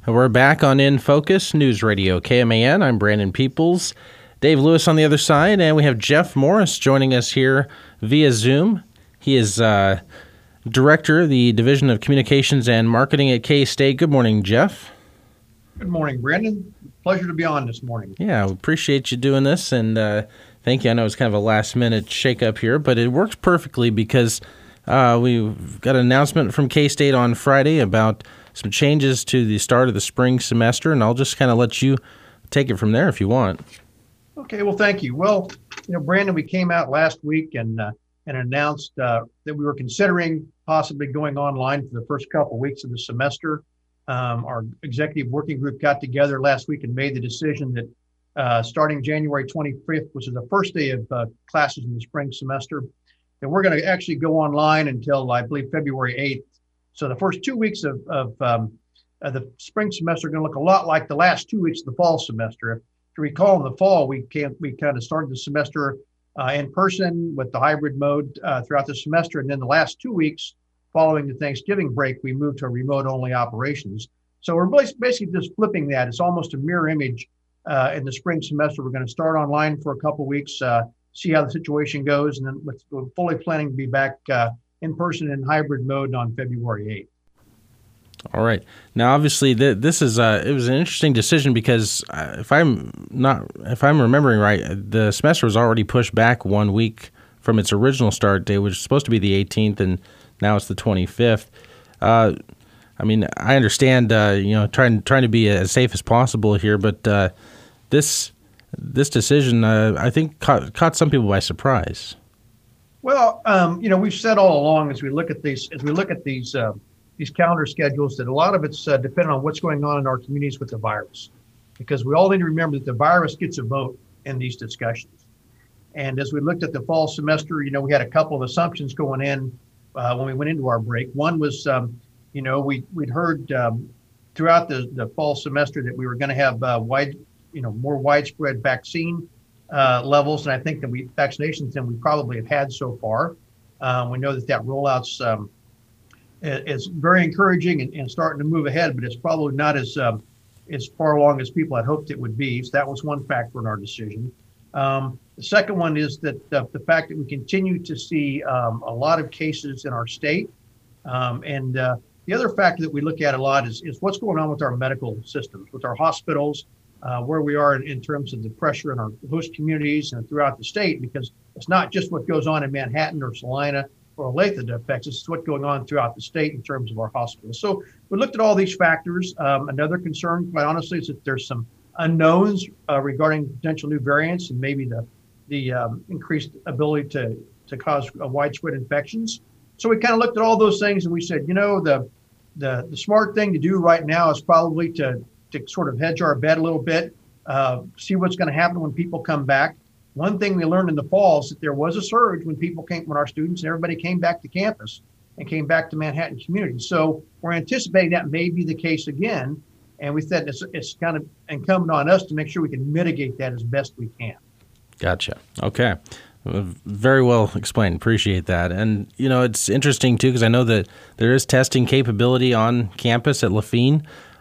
We're back on In Focus News Radio KMAN. I'm Brandon Peoples, Dave Lewis on the other side, and we have Jeff Morris joining us here via Zoom. He is Director of the Division of Communications and Marketing at K-State. Good morning, Jeff. Good morning, Brandon. Pleasure to be on this morning. Yeah, we appreciate you doing this, and thank you. I know it's kind of a last-minute shake-up here, but it works perfectly because we've got an announcement from K-State on Friday about some changes to the start of the spring semester, and I'll just kind of let you take it from there if you want. Okay, well, thank you. Well, Brandon, we came out last week and announced that we were considering possibly going online for the first couple of weeks of the semester. Our executive working group got together last week and made the decision that starting January 25th, which is the first day of classes in the spring semester, that we're going to actually go online until, I believe, February 8th. So the first 2 weeks of the spring semester are going to look a lot like the last 2 weeks of the fall semester. If you recall, in the fall, we kind of started the semester in person with the hybrid mode throughout the semester. And then the last 2 weeks following the Thanksgiving break, we moved to remote-only operations. So we're basically just flipping that. It's almost a mirror image in the spring semester. We're going to start online for a couple of weeks, see how the situation goes, and then we're fully planning to be back in person in hybrid mode on February 8th. All right. Now, obviously, this is it was an interesting decision because if I'm remembering right, the semester was already pushed back 1 week from its original start date, which was supposed to be the 18th, and now it's the 25th. I mean, I understand, trying to be as safe as possible here, but this decision, I think, caught some people by surprise. Well, we've said all along as we look at these calendar schedules that a lot of it's dependent on what's going on in our communities with the virus, because we all need to remember that the virus gets a vote in these discussions. And as we looked at the fall semester, we had a couple of assumptions going in when we went into our break. One was, we'd heard throughout the fall semester that we were going to have more widespread vaccine levels, and I think that vaccinations than we probably have had so far. We know that rollout's is very encouraging and starting to move ahead, but it's probably not as far along as people had hoped it would be. So that was one factor in our decision. The second one is that the fact that we continue to see a lot of cases in our state. And the other factor that we look at a lot is what's going on with our medical systems, with our hospitals, where we are in terms of the pressure in our host communities and throughout the state, because it's not just what goes on in Manhattan or Salina or Olathe that affects us, it's what's going on throughout the state in terms of our hospitals. So we looked at all these factors. Another concern, quite honestly, is that there's some unknowns regarding potential new variants and maybe the increased ability to cause widespread infections. So we kind of looked at all those things and we said, the smart thing to do right now is probably to sort of hedge our bet a little bit, see what's going to happen when people come back. One thing we learned in the fall is that there was a surge when our students and everybody came back to campus and came back to Manhattan community. So we're anticipating that may be the case again. And we said it's kind of incumbent on us to make sure we can mitigate that as best we can. Gotcha. Okay. Very well explained. Appreciate that. And, it's interesting, too, because I know that there is testing capability on campus at Lafayette.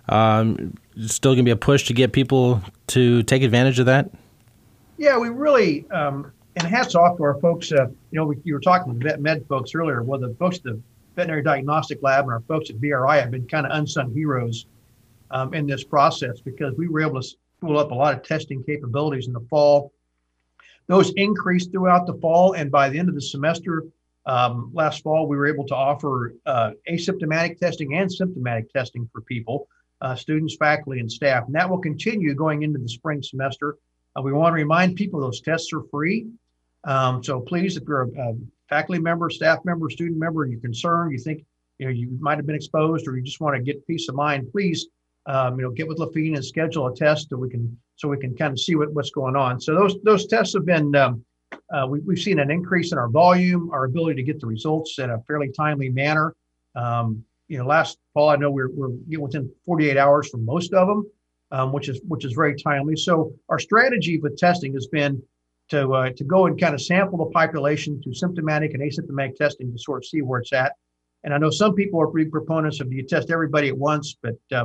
Still going to be a push to get people to take advantage of that? Yeah, we really, and hats off to our folks. You were talking with vet med folks earlier. Well, the folks at the Veterinary Diagnostic Lab and our folks at VRI have been kind of unsung heroes in this process, because we were able to spool up a lot of testing capabilities in the fall. Those increased throughout the fall, and by the end of the semester last fall, we were able to offer asymptomatic testing and symptomatic testing for people, students, faculty, and staff. And that will continue going into the spring semester. We want to remind people those tests are free. So please, if you're a faculty member, staff member, student member, and you're concerned, you think you might have been exposed, or you just want to get peace of mind, please get with Lafayette and schedule a test so we can kind of see what's going on. So those tests have been we've seen an increase in our volume, our ability to get the results in a fairly timely manner. Last fall, I know we're within 48 hours for most of them, which is very timely. So our strategy with testing has been to go and kind of sample the population through symptomatic and asymptomatic testing to sort of see where it's at. And I know some people are big proponents of you test everybody at once, but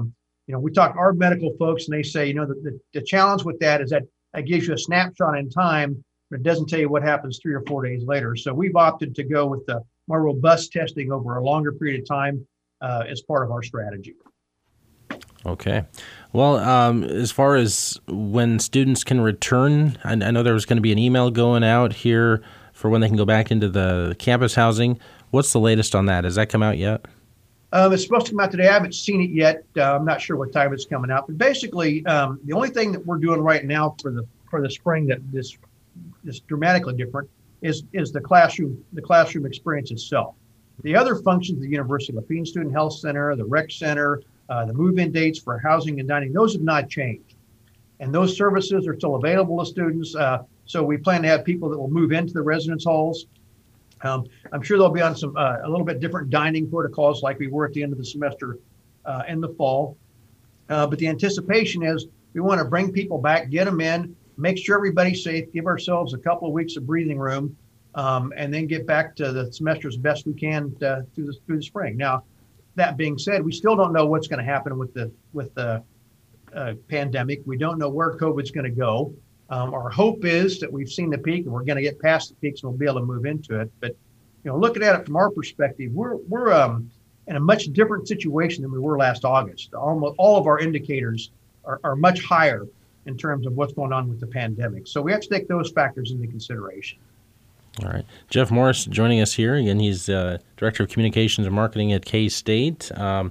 We talk to our medical folks and they say, the challenge with that is that it gives you a snapshot in time, but it doesn't tell you what happens 3 or 4 days later. So we've opted to go with the more robust testing over a longer period of time as part of our strategy. Okay. Well, as far as when students can return, I know there was going to be an email going out here for when they can go back into the campus housing. What's the latest on that? Has that come out yet? It's supposed to come out today. I haven't seen it yet. I'm not sure what time it's coming out. But basically, the only thing that we're doing right now for the spring that is dramatically different is the classroom experience itself. The other functions of the University Lafayette Student Health Center, the rec center, the move-in dates for housing and dining, those have not changed. And those services are still available to students. So we plan to have people that will move into the residence halls. I'm sure they'll be on some a little bit different dining protocols like we were at the end of the semester in the fall. But the anticipation is we want to bring people back, get them in, make sure everybody's safe, give ourselves a couple of weeks of breathing room, and then get back to the semester as best we can through the spring. Now, that being said, we still don't know what's going to happen with the pandemic. We don't know where COVID's going to go. Our hope is that we've seen the peak and we're going to get past the peaks and we'll be able to move into it. But looking at it from our perspective, we're in a much different situation than we were last August. Almost all of our indicators are much higher in terms of what's going on with the pandemic. So we have to take those factors into consideration. All right. Jeff Morris joining us here. Again, he's Director of Communications and Marketing at K-State.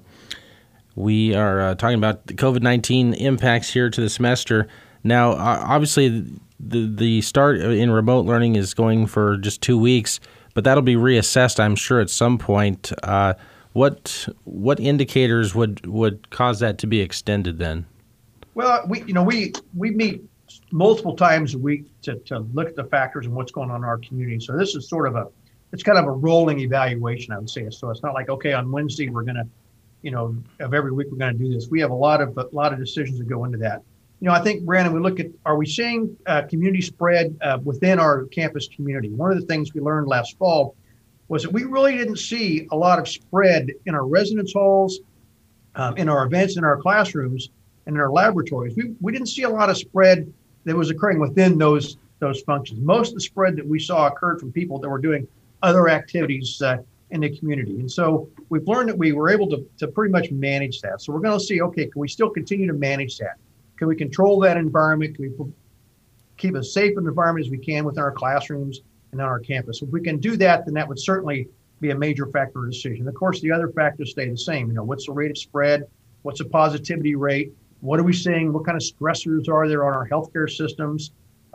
We are talking about the COVID-19 impacts here to the semester. Now, obviously, the start in remote learning is going for just 2 weeks, but that'll be reassessed, I'm sure, at some point. What indicators would cause that to be extended then? Well, we meet multiple times a week to look at the factors and what's going on in our community. So this is it's kind of a rolling evaluation, I would say. So it's not like, okay, on Wednesday we're going to, of every week we're going to do this. We have a lot of decisions that go into that. I think, Brandon, we look at, are we seeing community spread within our campus community? One of the things we learned last fall was that we really didn't see a lot of spread in our residence halls, in our events, in our classrooms, and in our laboratories. We didn't see a lot of spread that was occurring within those functions. Most of the spread that we saw occurred from people that were doing other activities in the community. And so we've learned that we were able to pretty much manage that. So we're going to see, okay, can we still continue to manage that? Can we control that environment? Can we keep as safe an environment as we can within our classrooms and on our campus? If we can do that, then that would certainly be a major factor of decision. Of course, the other factors stay the same. What's the rate of spread? What's the positivity rate? What are we seeing? What kind of stressors are there on our healthcare systems?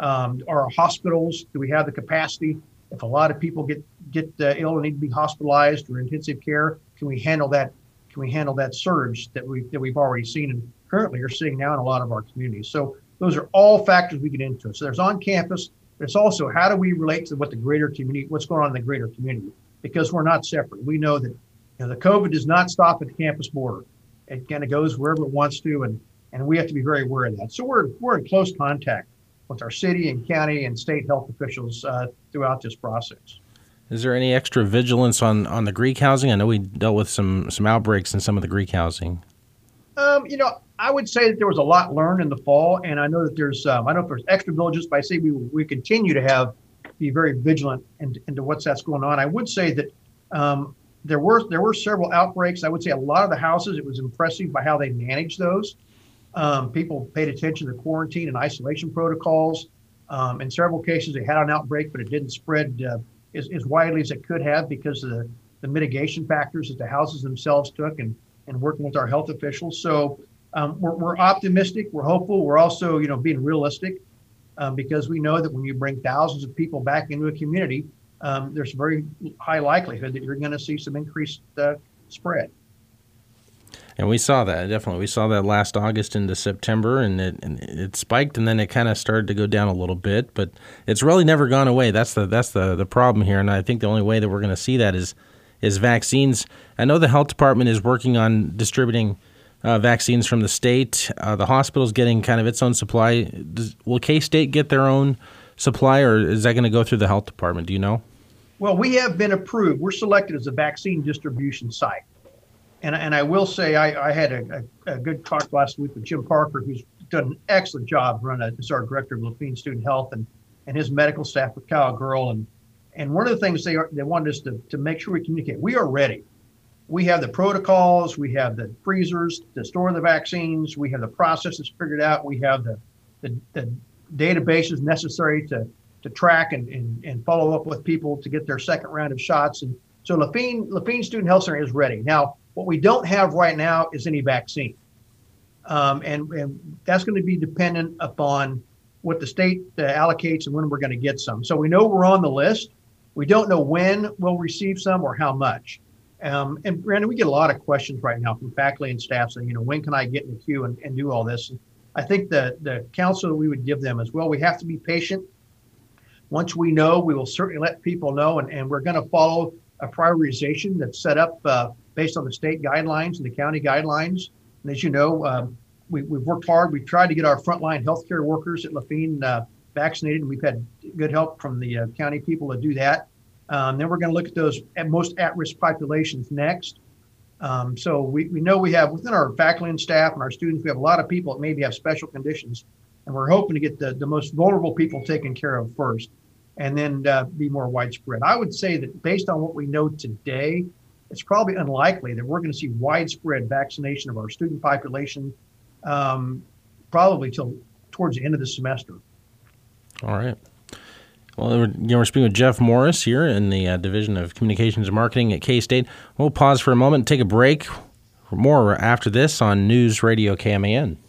Our hospitals, do we have the capacity? If a lot of people get ill and need to be hospitalized or intensive care, can we handle that? Can we handle that surge that we've already seen and currently are seeing now in a lot of our communities? So those are all factors we get into. So there's on campus. There's also how do we relate to what the greater community, what's going on in the greater community? Because we're not separate. We know that the COVID does not stop at the campus border. It kind of goes wherever it wants to, and we have to be very aware of that. So we're in close contact with our city and county and state health officials throughout this process. Is there any extra vigilance on the Greek housing? I know we dealt with some outbreaks in some of the Greek housing. I would say that there was a lot learned in the fall, and I know that there's I don't know if there's extra vigilance, but I say we continue to be very vigilant into that's going on. I would say that there were several outbreaks. I would say a lot of the houses, it was impressive by how they managed those. People paid attention to quarantine and isolation protocols. In several cases, they had an outbreak, but it didn't spread as widely as it could have because of the mitigation factors that the houses themselves took and working with our health officials. So we're optimistic, we're hopeful. We're also, being realistic because we know that when you bring thousands of people back into a community, there's a very high likelihood that you're going to see some increased spread. And we saw that, definitely. We saw that last August into September, and it spiked, and then it kind of started to go down a little bit. But it's really never gone away. That's the problem here, and I think the only way that we're going to see that is vaccines. I know the health department is working on distributing vaccines from the state. The hospital's getting kind of its own supply. Will K-State get their own supply, or is that going to go through the health department? Do you know? Well, we have been approved. We're selected as a vaccine distribution site. And I will say I had a good talk last week with Jim Parker, who's done an excellent job running as our director of Lafayette Student Health and his medical staff with Cowgirl. And one of the things they wanted us to make sure we communicate. We are ready. We have the protocols. We have the freezers to store the vaccines. We have the processes figured out. We have the databases necessary to track and follow up with people to get their second round of shots. And so Lafayette Student Health Center is ready. Now, what we don't have right now is any vaccine. And that's going to be dependent upon what the state allocates and when we're going to get some. So we know we're on the list. We don't know when we'll receive some or how much. And Brandon, we get a lot of questions right now from faculty and staff saying, when can I get in the queue and do all this? And I think the counsel that we would give them as well, we have to be patient. Once we know, we will certainly let people know, and we're going to follow a prioritization that's set up based on the state guidelines and the county guidelines. And as you know, we've worked hard. We've tried to get our frontline healthcare workers at Lafayette vaccinated, and we've had good help from the county people to do that. Then we're going to look at those most at-risk populations next. So we know we have within our faculty and staff and our students, we have a lot of people that maybe have special conditions, and we're hoping to get the most vulnerable people taken care of first, and then be more widespread. I would say that based on what we know today, it's probably unlikely that we're going to see widespread vaccination of our student population probably till towards the end of the semester. All right. Well, we're speaking with Jeff Morris here in the Division of Communications and Marketing at K-State. We'll pause for a moment and take a break. More after this on News Radio KMAN.